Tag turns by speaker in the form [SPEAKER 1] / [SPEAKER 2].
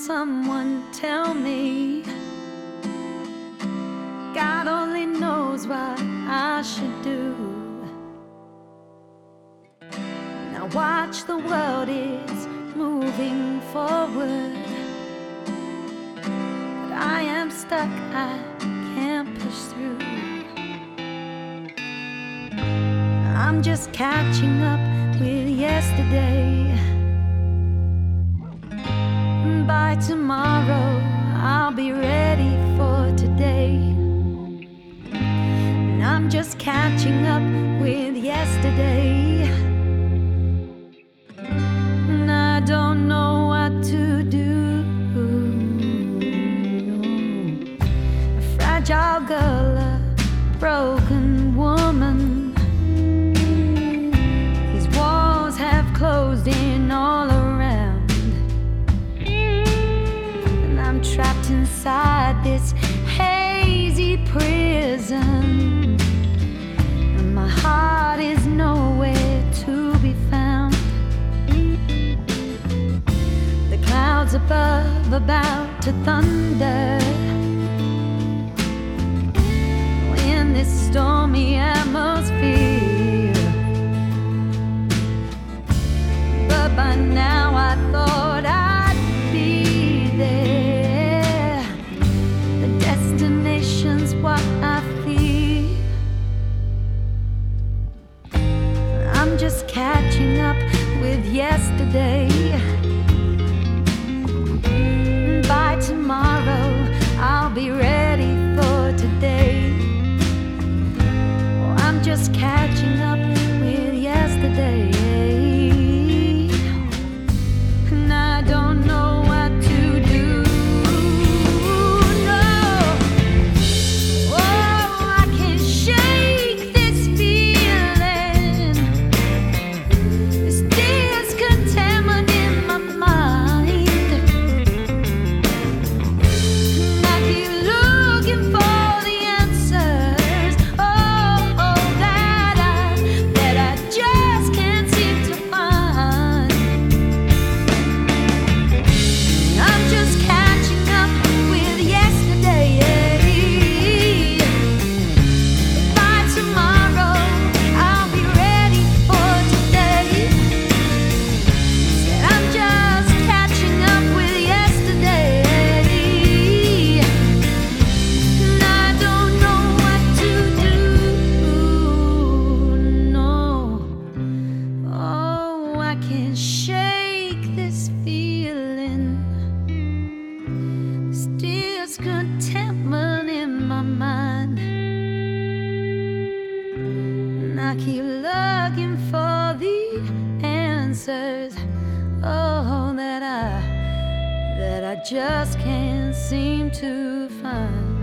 [SPEAKER 1] someone tell me. God only knows what I should do. Now watch, the world is moving forward, but I am stuck, I can't push through. I'm just catching up with yesterday. By tomorrow, I'll be ready for today. And I'm just catching up with yesterday. And I don't know what to do. A fragile girl, a broken woman. These walls have closed in all around. Trapped inside this hazy prison, and my heart is nowhere to be found. The clouds above about to thunder in this stormy atmosphere, but by now I thought I'd be there. What I feel, I'm just catching up with yesterday. By tomorrow, I'll be ready for today. Oh, I'm just catching up with yesterday, and I don't know what to do. Contentment in my mind, and I keep looking for the answers, oh, that I just can't seem to find.